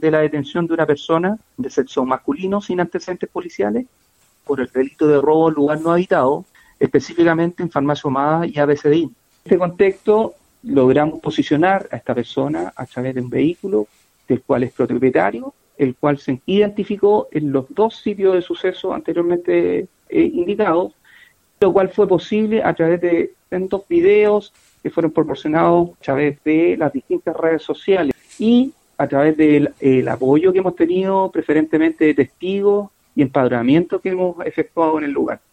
de la detención de una persona de sexo masculino sin antecedentes policiales por el delito de robo en lugar no habitado, específicamente en Farmacia Ahumada y ABCDI. En este contexto, logramos posicionar a esta persona a través de un vehículo del cual es propietario, el cual se identificó en los 2 sitios de suceso anteriormente indicados, lo cual fue posible a través de 2 videos que fueron proporcionados a través de las distintas redes sociales y a través del apoyo que hemos tenido preferentemente de testigos y empadronamiento que hemos efectuado en el lugar.